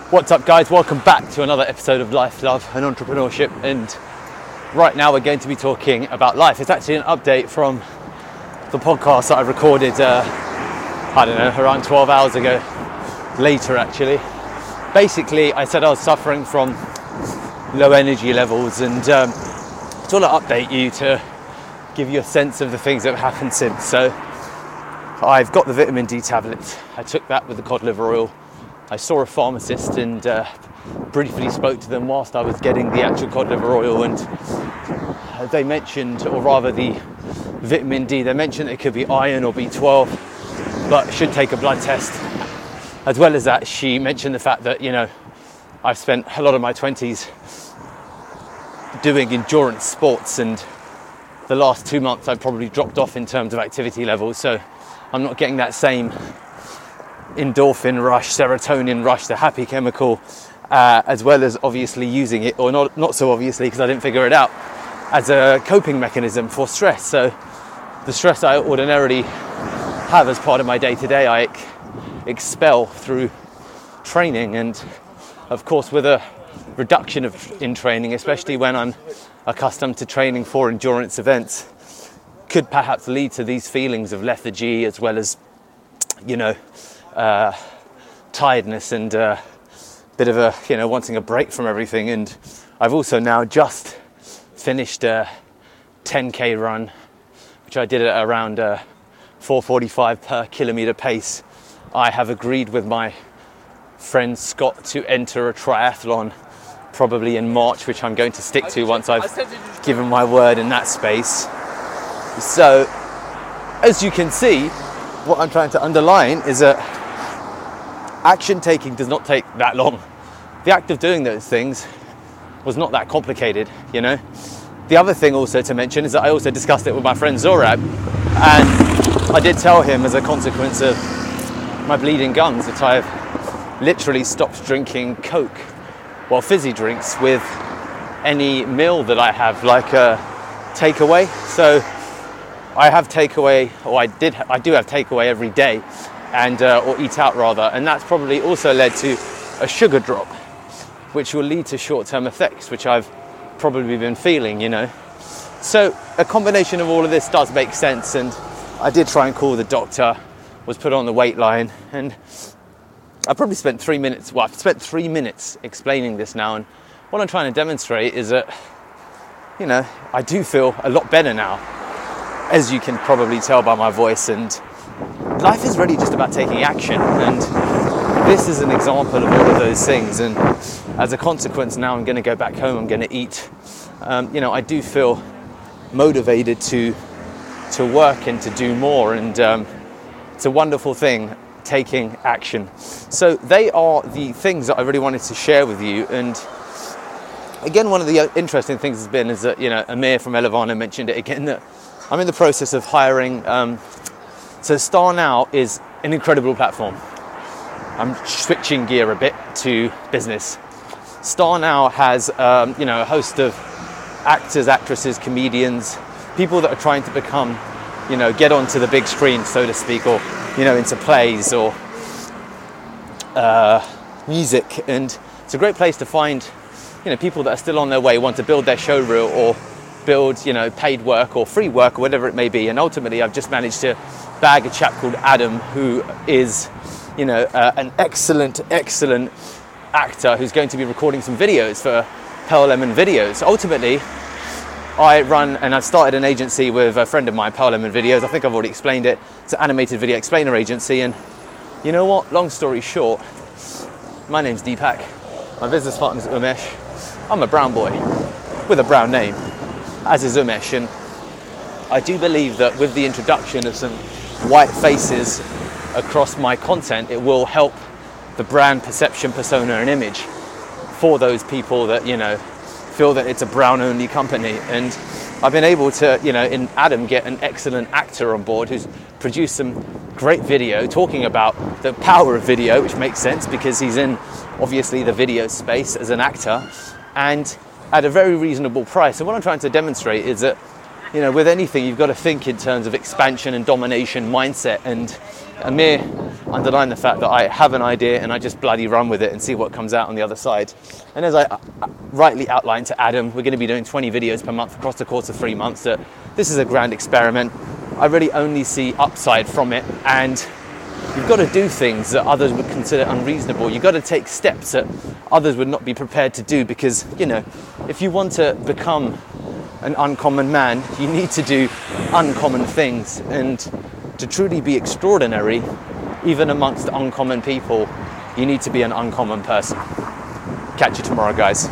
What's up, guys? Welcome back to another episode of Life, Love and Entrepreneurship. And right now we're going to be talking about life. It's actually an update from the podcast that I recorded, around 12 hours ago, later actually. Basically, I said I was suffering from low energy levels, and I just want to update you to give you a sense of the things that have happened since. So I've got the vitamin D tablets. I took that with the cod liver oil. I saw a pharmacist and briefly spoke to them whilst I was getting the actual cod liver oil, and they mentioned, or rather the vitamin D, they mentioned it could be iron or B12, but should take a blood test. As well as that, she mentioned the fact that, I've spent a lot of my 20s doing endurance sports, and the last 2 months I've probably dropped off in terms of activity levels, so I'm not getting that same endorphin rush, serotonin rush, the happy chemical, as well as obviously using it, or not so obviously because I didn't figure it out, as a coping mechanism for stress. So the stress I ordinarily have as part of my day-to-day, I expel through training, and of course with a reduction in training, especially when I'm accustomed to training for endurance events, could perhaps lead to these feelings of lethargy, as well as tiredness and a bit of a wanting a break from everything. And I've also now just finished a 10k run, which I did at around 4:45 per kilometre pace. I have agreed with my friend Scott to enter a triathlon probably in March, which I'm going to stick to once I've given my word in that space. So as you can see, what I'm trying to underline is that action taking does not take that long. The act of doing those things was not that complicated, The other thing also to mention is that I also discussed it with my friend Zorab, and I did tell him, as a consequence of my bleeding gums, that I've literally stopped drinking Coke, fizzy drinks, with any meal that I have, like a takeaway. So I have takeaway, or I do have takeaway every day, and or eat out rather, and that's probably also led to a sugar drop, which will lead to short-term effects, which I've probably been feeling, So a combination of all of this does make sense, and I did try and call the doctor, was put on the wait line, and I probably spent 3 minutes. I've spent 3 minutes explaining this now, and what I'm trying to demonstrate is that, I do feel a lot better now, as you can probably tell by my voice, and life is really just about taking action, and this is an example of all of those things. And as a consequence, now I'm going to go back home, I'm going to eat. I do feel motivated to work and to do more, and it's a wonderful thing, taking action. So they are the things that I really wanted to share with you. And again, one of the interesting things has been is that, Amir from Elevana mentioned it again, that I'm in the process of hiring. So Star Now is an incredible platform. I'm switching gear a bit to business. Star Now has, a host of actors, actresses, comedians, people that are trying to become, get onto the big screen, so to speak, or, into plays or music. And it's a great place to find, people that are still on their way, want to build their show reel, or build, paid work or free work or whatever it may be. And ultimately, I've just managed to bag a chap called Adam, who is, an excellent actor who's going to be recording some videos for Pearl Lemon Videos. Ultimately, I run, and I've started an agency with a friend of mine, Pearl Lemon Videos. I think I've already explained it. It's an animated video explainer agency. And you know what? Long story short, my name's Deepak. My business partner's Umesh. I'm a brown boy with a brown name, as is Umesh, and I do believe that with the introduction of some white faces across my content, it will help the brand perception, persona and image for those people that, feel that it's a brown only company. And I've been able to, in Adam, get an excellent actor on board who's produced some great video talking about the power of video, which makes sense because he's in obviously the video space as an actor, and at a very reasonable price. And what I'm trying to demonstrate is that, with anything, you've got to think in terms of expansion and domination mindset. And Amir underline the fact that I have an idea and I just bloody run with it and see what comes out on the other side. And as I rightly outlined to Adam, we're going to be doing 20 videos per month across the course of 3 months. That this is a grand experiment. I really only see upside from it, and you've got to do things that others would consider unreasonable. You've got to take steps that others would not be prepared to do, because, you know, if you want to become an uncommon man, you need to do uncommon things. And to truly be extraordinary, even amongst uncommon people, you need to be an uncommon person. Catch you tomorrow, guys.